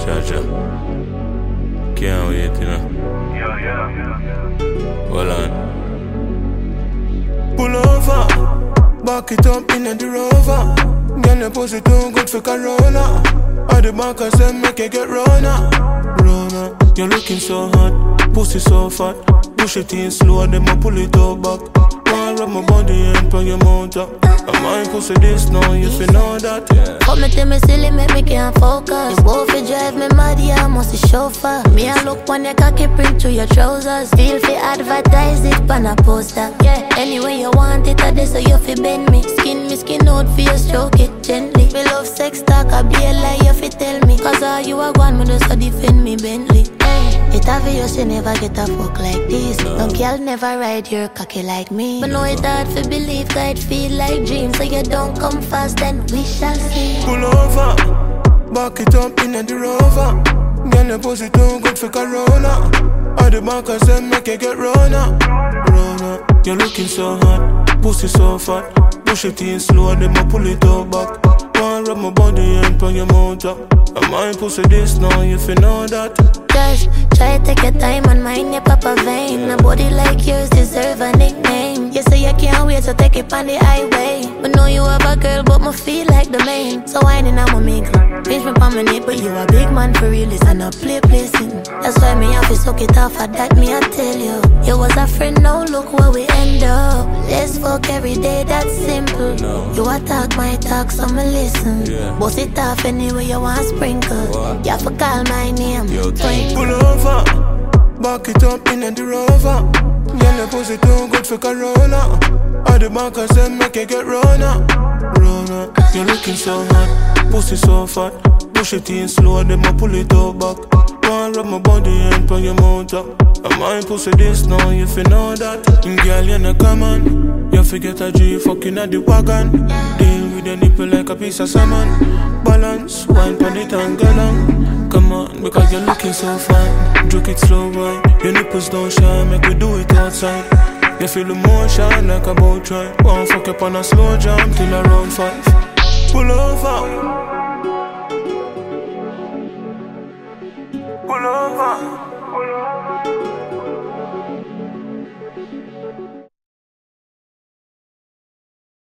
Jaja. Can't wait, you know. Hold on. Pull over, back it up in the rover. Girl, your pussy too good for Corona. At the back I said make it get Rona. Rona, you're looking so hot, pussy so fat. Push it in slow, then I pull it all back. Wanna rub my body and put your mouth up. I might pussy this now, you feel know that. Come me tell me silly, make me can't focus. You both it drive me mad, yeah, I must be chauffeur. Me I look on your cocky print through your trousers. Feel fi advertise it pan a poster. Yeah, anyway you want it, I so you fi bend me. Skin out for you, stroke it gently. Me love sex talk, I be a lie you fi tell me. Cause all you are gone, me just so defend me Bentley. It obvious you never get a fuck like this. No girl never ride your cocky like me. But know it hard to believe that it feel like dreams. So you don't come fast, then we shall see. Pull over, back it up in the rover. Girl, your pussy too good for Corona. At the back I said make it get Rona. Rona, you're looking so hot, pussy so fat. Push it in slow, then I pull it all back. Wanna rub my body and put your mouth up. I might pussy this now, you feel know that. Just try to take your time and mind your proper vein. A body like yours deserve a nickname. You say you can't wait to take it on the highway. But know you have a girl, but me feel like the main. So whining I'm a mingle. Pinch me on my knee, but you a big man for real. It's not play placing. That's why me have to suck it off. At that me I tell you. You was a friend, now look where we end up. Let's fuck every day, that's simple. You attack my talk, so me listen. Bust it off anyway you want sprinkle. You have to call my name. Pull over, back it up in the rover. Girl, your pussy too good for Corona. At the back I said make it get Rona. Rona, you're looking so hot, pussy so fat. Push it in slow, then I pull it all back. Wanna rub my body and put your mouth up. I might pussy this now, you feel know that. Girl, you're not common. You forget a G fucking at the wagon. Deal with the nipple like a piece of salmon. Balance, wine pan it and galang. Come on, because you're looking so fine. Joke it slow, boy. Your nipples don't shine, make we do it outside. You feel emotion like a boat ride. Wanna fuck up on a slow jump till around 5. Pull over,